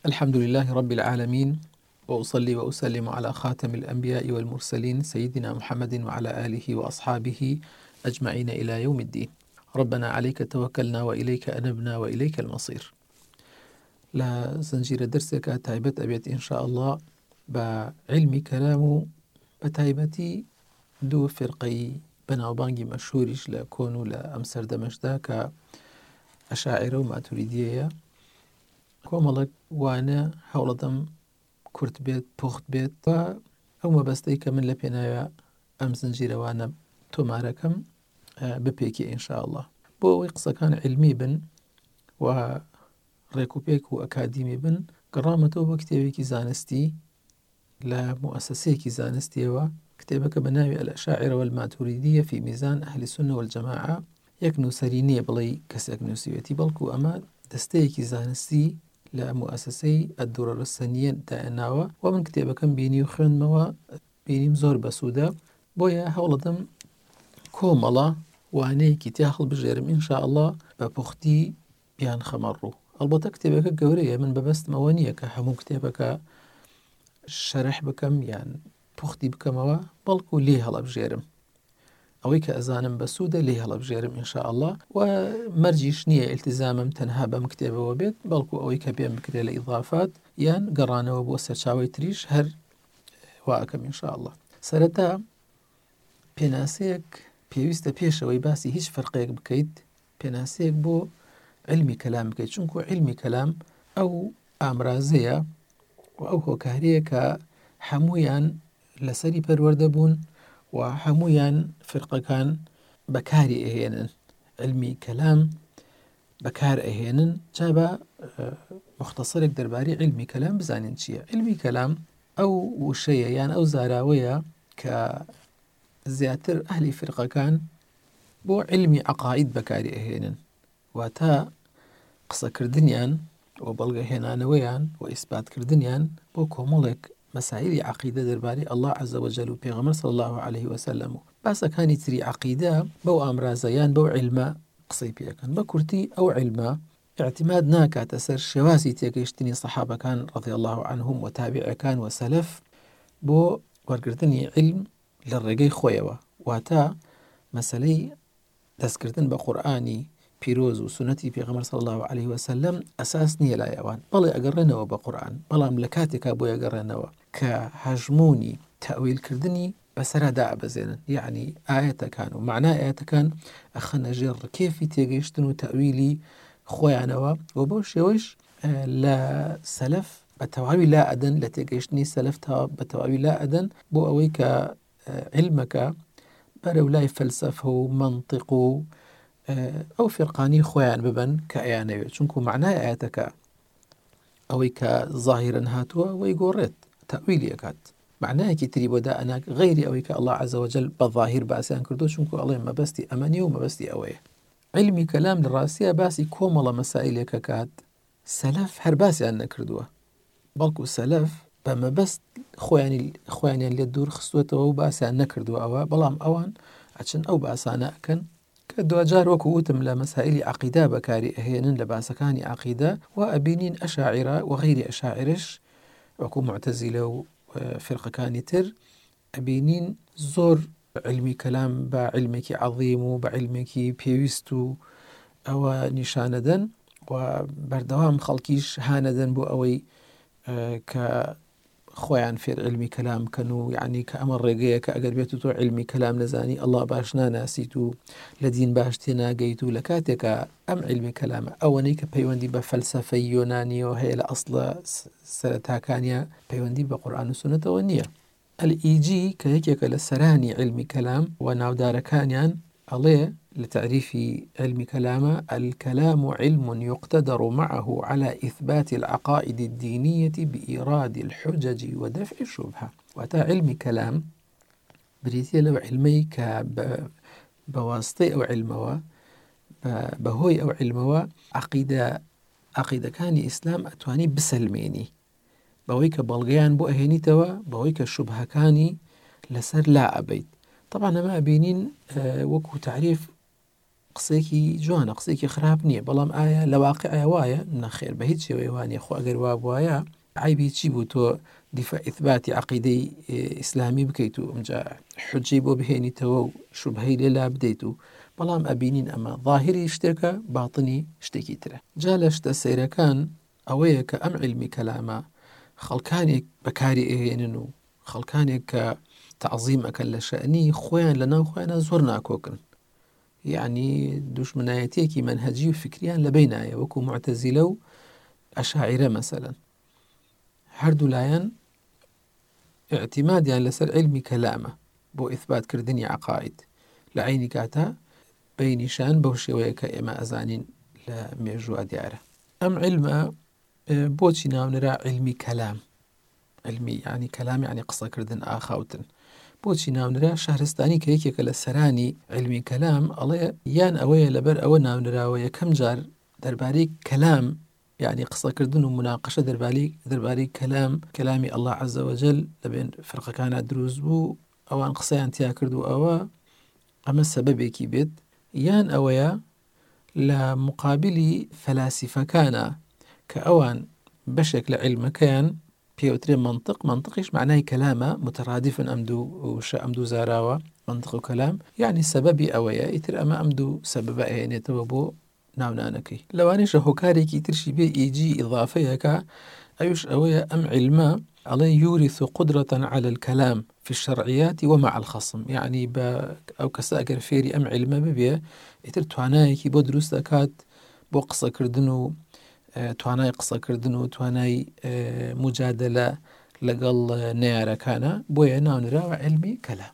الحمد لله رب العالمين، وأصلي وأسلم على خاتم الأنبياء والمرسلين سيدنا محمد وعلى آله وأصحابه أجمعين إلى يوم الدين. ربنا عليك توكلنا وإليك أنبنا وإليك المصير. لا زنجير درسك تايبت أبيت إن شاء الله بعلم كلام بتايبتي دو فرقي بناوبانجي مشهورش لكونو لأمسر دمشدا كأشاعر وماتريدية کۆمەڵێک وانە هەوڵەدەم کورت بێت پوخت بێت و ئەو مەبەستەی کە من لە پێناوە ئەم زنجیرەوانە تۆمارەکەم بپێکی ئینشاءالله بۆ ئەوەی قسەکان علمی بن و ڕێکوپێک و ئەکادیمی بن گەڕامەتەوە بۆ کتێبێکی زانستی لە مؤسسەیەکی زانستیەوە کتێبەکە بە ناوی الأشاعرة والماتوریدیة في ميزان أهل السنة والجماعة یەک نووسەری نییە بڵێ کەسێک نووسیوێتی بەڵکو ئەمە دەستەیەکی زانستی لە مؤسسەی الدورة السنية داێناوە و من کتێبەکەم بینی و خوێندمەوە بینیم زۆر بەسوودە بۆیە هەوڵەدەم کۆمەڵە وانەیەکی تیا هەڵبژێرم ئینشاءالله بە پوختی بیان خەمەڕوو. ئەڵبەتە کتێبەکە گەورەیە، من بەبەستمەوە نییە کە هەموو کتێبەکە شەرح بکەم یان پوختی بکەمەوە، بەڵکو لێ هەڵەبژێرم ئەوەی کە ئەزانم بەسوودە لێ هەڵەبژێرم ئینشاءالله و مەرجیش نییە ئیلتیزامم تەنها بەم کتێبەوە بێت، بەڵکو ئەوەی کە پێم بکرێت لە ئیضافات یان گەڕانەوە بۆ سەرچاوەی تریش هەر وا ئەکەم ئینشاءالله. سەرەتا پێناسەیەک پێویستە پێشەوەی باسی هیچ فەرقێک بکەیت، پێناسەیەک بۆ علمی کەلام بکەیت، چونکو علمی کەلام ئەو ئامرازەیە و ئەو هۆکارەیە کە هەموویان لەسەری پەروەردە بوون و هەموویان فرقەکان بەکاری ئەهێنن، علمی کەلام بەکار ئەهێنن. جا بە مختصرێک دەربارەی علمی کەلام بزانین چییە. علمی کەلام ئەو وشەیە یان ئەو زاراوەیە کە زیاتر ئەهلی فرقەکان بۆ علمی عەقاید بەکاری ئەهێنن، واتە قسەکردنیان و بەڵگەهێنانەوەیان و ئیسباتکردنیان بۆ کۆمەڵێک مەسائلی عەقیدە دەربارەی الله عز وجل و پێغەمبەر صلی الله عليه وسلم و باسەکانی تری عەقیدە بەو ئامرازەیان بەو علمە قسەی پێکەن. بە کورتی ئەو علمە اعتماد ناکاتە سەر شێوازی تێگەیشتنی سەحابەکان رضی الله عنهم و تابعەکان و سەلەف بۆ وەرگرتنی علم لە ڕێگەی خۆیەوە، واتە مەسەلەی دەستکردن بە قورئانی پیرۆز و سنەتی پێغەمبەر صلی الله عليه وسلم ئەساس نییە لای ئەوان، بەڵێ ئەگەڕێنەوە بە قورئان، بەڵام لە کاتێکا بۆ ئەگەڕێنەوە کە هەژمونی تەئویلکردنی بەسەردا ئەبەزێنن، یعنی ئاەتەکان و معنای ئاەتەکان ئەخەنە ژێر کێفی تێگەیشتن و تەئویلی خۆیانەوە و بۆ شێوەش لە سەلەف بە تەواوی لا ئەدەن، لە تێگەیشتنی سەلەف بە تەواوی لا ئەدەن بۆ ئەوەی کە علمەکە بەرەو لای فەلسەفە و مەنطق و ئەو فرقانی خۆیان ببن کە ئەیانەوێت، چونکو معنای ئاەتەکە ئەوەی کە ظاهرن هاتووە وەی گۆڕێت تەئویلی ئەکات، معنایەکی تری بۆ دائەناک غەیری ئەوەی کە الله عز وجل بە ظاهر باسییان کردو، چونکو ئەڵێ مەبەستی ئەمەنیە و مەبەستی ئەوەیە. علمی کەلام لە ڕاستیە باسی کۆمەڵە مەسائلێکە کات سەلەف هەر باسییان نەکردووە، بەڵکو سەلەف بە مەبەست خۆیانیان لێ دوور خستوێتەوە و باسییان نەکردووە ئەوە، بەڵام ئەوان ئەچن ئەو باسانە ئەکەن کە دوجار وەکو وتم لە مەسائلی عەقیدە بەکاری ئەهێنن، لە باسەکانی عەقیدە و ئەبینین ئەشاعرە و غەیری ئەشاعرەش وەکو معتەزیلە و فرقەکانی تر ئەبینین زۆر علمی کەلام بە علمێکی عەظیم و بە علمێکی پێویست و ئەوە نیشانەدەن و بەردەوام خەڵکیش هانەدەن بۆ ئەوەی کە خۆیان فێر علمی کەلام کەن و یعنی کە ئەمە ڕێگەیە کە ئەگەر بێت و تۆ علمی کەلام نەزانی ئەڵڵا باش ناناسیت و لە دین باش تێناگەیت و لە کاتێکە ئەم علمی کەلامە ئەوەنەی کە پەیوەندی بە فەلسەفەی یۆنانیەوە هەیە لە ئەسڵە سەرەتاکانیە پەیوەندی بە قورئان و سونەتەوە نییە. الئیجی کە یەکێکە لە سەرانی علمی کەلام و ناودارەکانیان ئەڵێ لتعريف علم كلامه: الكلام علم يقتدر معه على إثبات العقائد الدينية بإيراد الحجج ودفع الشبهة. وتا علم كلام بريتيا لو علمي بواسطة أو علموا بهوي أو علموا عقيدة كان إسلام أتواني بسلميني بهوي كبلغيان بو أهيني توا بهوي كشبهة كاني لسر لا أبيت. طبعا ما أبينين وكو تعريف قسێکی جوانە، قسێکی خراپ نییە، بەڵام ئایا لە واقعە وایە؟ نەخێر، بە هیچ شێوەیە وانە. خۆ ئەگەر وا بواە عیبی چی بوو تۆ دیفاع ئیثباتی عەقیدەی ئیسلامی بکەیت و ئەمجا حوجەی بۆ بهێنیتەوە و شوبهەی لێلا بدەیت و بەڵام ئەبینین ئەمە ظاهری شتێکە، باتنی شتێکی ترە. جا لە شتە سەیرەکان ئەوەیە کە ئەم علمی کەلامە خەڵکانێک بەکاری ئەهێنن و خەڵکانێک کە تعظیم ئەکەن لە شەئنی خۆیان لە ناو خۆیانە زۆر ناکۆکن، یعنی دوشمنایەتێکی منهەجی و فکریان لەبەینایە، وەکو معتەزیلە و ئەشاعیرە مەسەلەن. هەردوو لایەن اعتیمادیان لەسەر علمی کەلامە بۆ ئیثباتکردنی عەقاید، لە عینی کاتە بەینیشان بەو شێوەیە کە ئێمە ئەزانین لە مێژووە دیارە. ئەم علمە بۆچی ناونرا علمی کەلام؟ علمی یعنی کەلام یعنی قسەکردن، ئاخاوتن. بۆچی ناونرا؟ شارستانی کە یەکێکە لە سەرانی علمی کەلام ئەڵێ یان ئەوەیە لەبەر ئەوە ناونراوە یەکەم جار دەربارەی کەلام یعنی قسەکردن و مناقەشە دەربارەی کەلامی ئەڵڵا عەزە وەجەل لەبێن فەرقەکانە دروست بوو، ئەوان قسەیان تیا کرد و ئەمە سەبەبێکی بێت، یان ئەوەیە لە مقابلی فەلاسیفەکانە کە ئەوان بەشێک لە علمەکەیان پێوترێ منطقیش معنای کەلامە، مترادفن ئەم دوو زاراوە، منطق و کەلام، یعنی سەبەبی ئەوەیە ئیتر ئەمە ئەم دوو سەبەبە ئەهێنێتەوە بۆ ناونانەکەی. لەوانەیەشە هۆکارێکی ترشی بێ ئیجی ئیضافەیەکە، ئەوش ئەوەیە ئەم علمە ئەڵێ یورث قدرة على الكلام في الشرعيات ومع الخصم، یعنی بە ئەو کەسە ئەگەر فێری ئەم علمە ببێ ئیتر توانایەکی بۆ دروست دەکات بۆ قسەکردن و توانای قسەکردن و توانای مجادلە لەگەڵ نەیارەکانە، بۆیە ناونراوە علمی کەلام.